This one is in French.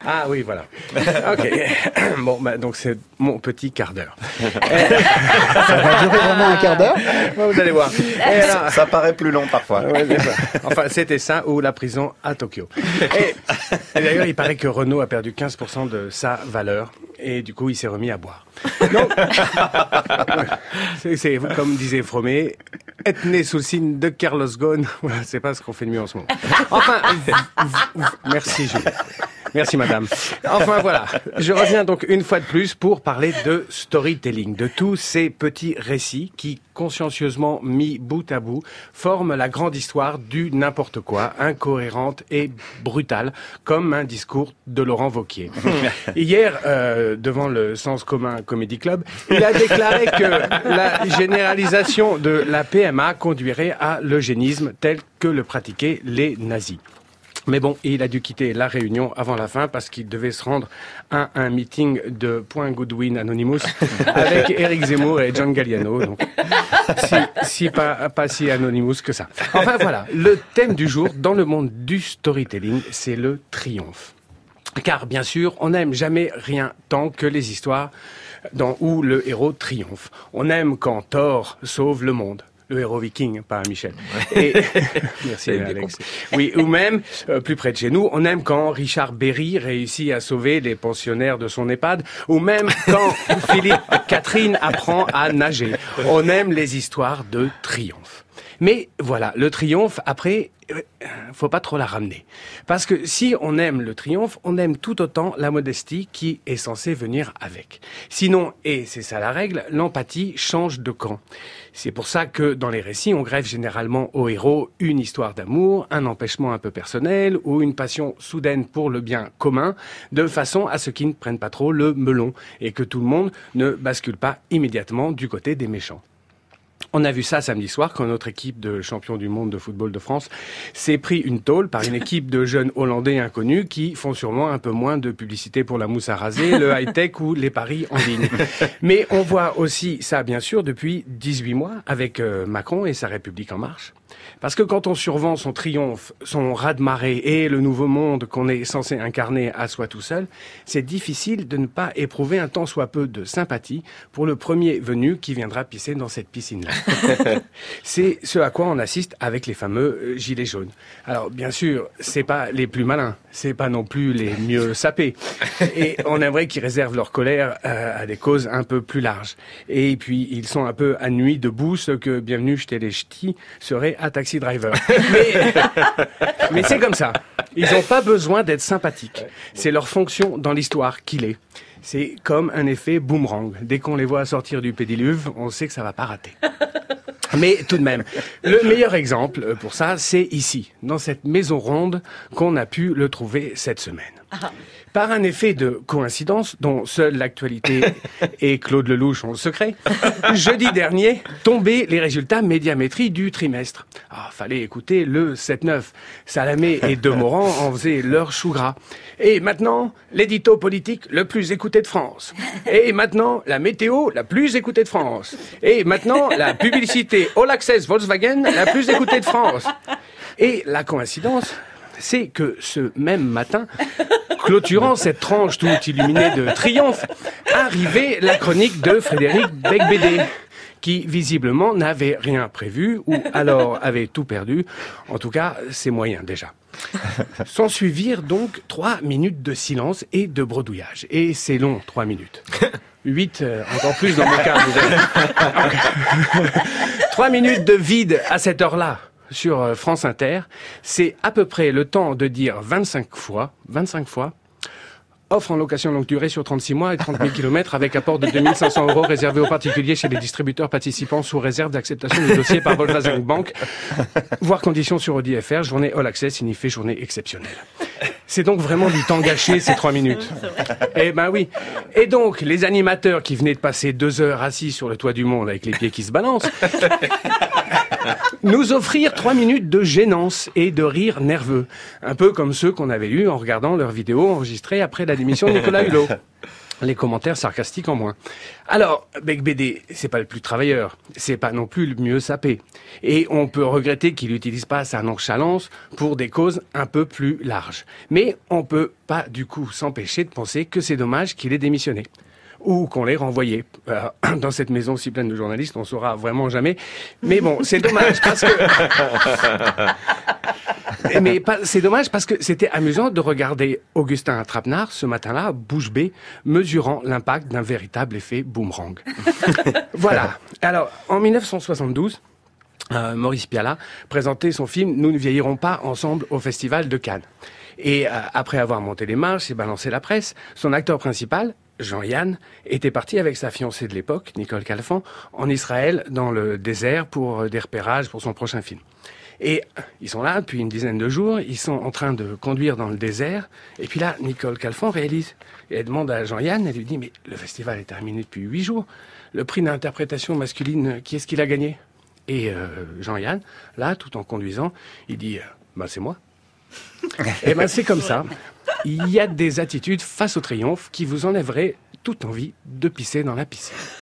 Ah oui, voilà. Ok. Bon, donc c'est mon petit quart d'heure. Ça va durer vraiment un quart d'heure? Vous allez voir. Ça paraît plus long parfois. Ouais, enfin, c'était ça ou la prison à Tokyo. Et d'ailleurs, il paraît que Renault a perdu 15% de sa valeur et du coup, il s'est remis à boire. Donc, c'est comme disait Fromet, être né sous le signe de Carlos Ghosn, voilà, c'est pas ce qu'on fait de mieux en ce moment. Enfin, merci Jules. Merci madame. Enfin voilà, je reviens donc une fois de plus pour parler de storytelling, de tous ces petits récits qui, consciencieusement mis bout à bout, forment la grande histoire du n'importe quoi, incohérente et brutale, comme un discours de Laurent Wauquiez. Hier, devant le Sens Commun Comedy Club, il a déclaré que la généralisation de la PMA conduirait à l'eugénisme tel que le pratiquaient les nazis. Mais bon, il a dû quitter la réunion avant la fin parce qu'il devait se rendre à un meeting de Point Goodwin Anonymous avec Éric Zemmour et John Galliano. Donc, pas si Anonymous que ça. Enfin voilà, le thème du jour dans le monde du storytelling, c'est le triomphe. Car bien sûr, on n'aime jamais rien tant que les histoires où le héros triomphe. On aime quand Thor sauve le monde. Le héros viking, pas Michel. Et merci Alex. Oui, ou même plus près de chez nous, on aime quand Richard Berry réussit à sauver les pensionnaires de son EHPAD, ou même quand Philippe Catherine apprend à nager. On aime les histoires de triomphe. Mais voilà, le triomphe, après, faut pas trop la ramener. Parce que si on aime le triomphe, on aime tout autant la modestie qui est censée venir avec. Sinon, et c'est ça la règle, l'empathie change de camp. C'est pour ça que dans les récits, on greffe généralement au héros une histoire d'amour, un empêchement un peu personnel ou une passion soudaine pour le bien commun, de façon à ce qu'ils ne prennent pas trop le melon et que tout le monde ne bascule pas immédiatement du côté des méchants. On a vu ça samedi soir quand notre équipe de champions du monde de football de France s'est pris une tôle par une équipe de jeunes Hollandais inconnus qui font sûrement un peu moins de publicité pour la mousse à raser, le high-tech ou les paris en ligne. Mais on voit aussi ça, bien sûr, depuis 18 mois avec Macron et sa République en marche. Parce que quand on survend son triomphe, son raz-de-marée et le nouveau monde qu'on est censé incarner à soi tout seul, c'est difficile de ne pas éprouver un tant soit peu de sympathie pour le premier venu qui viendra pisser dans cette piscine-là. C'est ce à quoi on assiste avec les fameux gilets jaunes. Alors, bien sûr, c'est pas les plus malins, c'est pas non plus les mieux sapés. Et on aimerait qu'ils réservent leur colère à des causes un peu plus larges. Et puis, ils sont un peu à nuit debout, ce que Bienvenue chez les ch'tis serait à Taxi Driver. Mais c'est comme ça. Ils n'ont pas besoin d'être sympathiques. C'est leur fonction dans l'histoire qu'il est. C'est comme un effet boomerang. Dès qu'on les voit sortir du pédiluve, on sait que ça va pas rater. Mais tout de même, le meilleur exemple pour ça, c'est ici, dans cette maison ronde qu'on a pu le trouver cette semaine. Par un effet de coïncidence dont seule l'actualité et Claude Lelouch ont le secret, jeudi dernier, tombaient les résultats médiamétrie du trimestre. Fallait écouter le 7-9. Salamé et Demorand en faisaient leur chou gras. Et maintenant, l'édito politique le plus écouté de France. Et maintenant, la météo la plus écoutée de France. Et maintenant, la publicité All Access Volkswagen la plus écoutée de France. Et la coïncidence, c'est que ce même matin, clôturant cette tranche toute illuminée de triomphe, arrivait la chronique de Frédéric Becbédé, qui visiblement n'avait rien prévu ou alors avait tout perdu. En tout cas, ses moyens déjà. S'en suivirent donc 3 minutes de silence et de bredouillage. Et c'est long, 3 minutes. 8, encore plus dans mon cas. 3 minutes de vide à cette heure-là sur France Inter, c'est à peu près le temps de dire 25 fois, offre en location longue durée sur 36 mois et 30 000 km avec apport de 2 500 € réservé aux particuliers chez les distributeurs participants sous réserve d'acceptation du dossier par Volkswagen Bank. Voir conditions sur Audi FR, journée All Access signifie journée exceptionnelle. C'est donc vraiment du temps gâché, ces 3 minutes. Eh ben oui. Et donc, les animateurs qui venaient de passer 2 heures assis sur le toit du monde avec les pieds qui se balancent, nous offrirent 3 minutes de gênance et de rire nerveux. Un peu comme ceux qu'on avait eus en regardant leurs vidéos enregistrées après la démission de Nicolas Hulot. Les commentaires sarcastiques en moins. Alors, Bec BD, c'est pas le plus travailleur, c'est pas non plus le mieux sapé. Et on peut regretter qu'il n'utilise pas sa nonchalance pour des causes un peu plus larges. Mais on peut pas du coup s'empêcher de penser que c'est dommage qu'il ait démissionné. Ou qu'on l'ait renvoyé. Dans cette maison si pleine de journalistes, on saura vraiment jamais. Mais bon, c'est dommage parce que... c'est dommage parce que c'était amusant de regarder Augustin Trapenard ce matin-là, bouche bée, mesurant l'impact d'un véritable effet boomerang. Voilà. Alors, en 1972, Maurice Pialat présentait son film « Nous ne vieillirons pas ensemble » au Festival de Cannes. Et après avoir monté les marches et balancé la presse, son acteur principal, Jean-Yann, était parti avec sa fiancée de l'époque, Nicole Calfan, en Israël, dans le désert, pour des repérages pour son prochain film. Et ils sont là depuis une dizaine de jours, ils sont en train de conduire dans le désert, et puis là, Nicole Calfan réalise, et elle demande à Jean-Yann, elle lui dit « Mais le festival est terminé depuis 8 jours, le prix d'interprétation masculine, qui est-ce qu'il a gagné ?» Et Jean-Yann, là, tout en conduisant, il dit « Bah c'est moi ». Et ben c'est comme ça, il y a des attitudes face au triomphe qui vous enlèveraient toute envie de pisser dans la piscine.